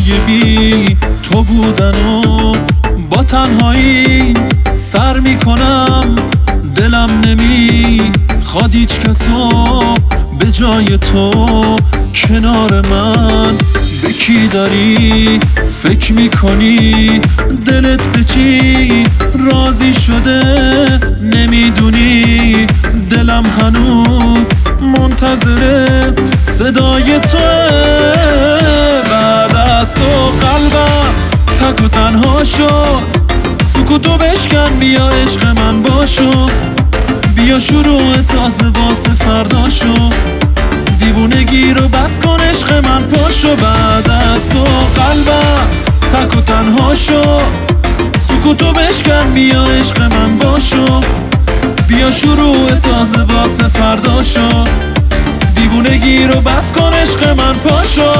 روزای بی تو بودن و با تنهایی سر میکنم، دلم نمیخواد هیچ کسو به جای تو کنار من. به کی داری فکر میکنی؟ دلت به چی راضی شده نمیدونی؟ دلم هنوز منتظر صدای توه. بعد از تو قلبم تک و تنها شد، سکوتو بشکن بیا عشق من باشو، بیا شروع تازه واسه فردا شو، دیوونگی رو بس کن عشق من پاشو. بعد از تو قلبم تک و تنها شد، سکوتو بشکن بیا عشق من باشو، بیا شروع تازه واسه فردا شو، دیوونگی رو بس کن عشق من پاشو.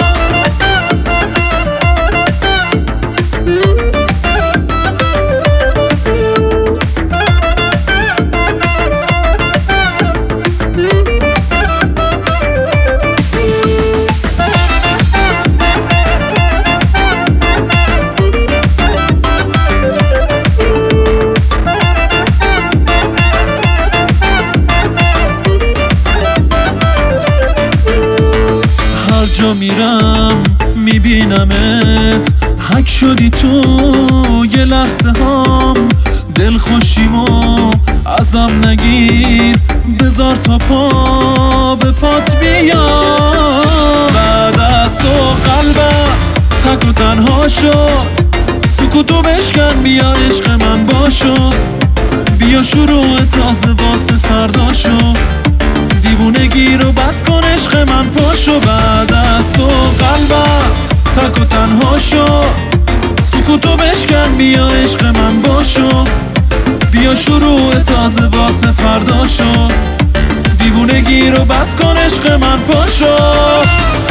هر جا میرم میبینمت، حک شدی تو یه لحظه هم، دل خوشیمو ازم نگیر، بذار تا پا به پات بیام. بعد از تو قلبم تک و تنها شد، سکوتو بشکن بیا عشق من باشو، بیا شروع تازه واسه فردا شو، دیوونگی رو بس کن عشق من پاشو. بعد از تو قلبم تک و تنها شد، سکوتو بشکن بیا عشق من باشو، بیا شروع تازه واسه فردا شو، دیوونگی رو بس کن عشق من پاشو.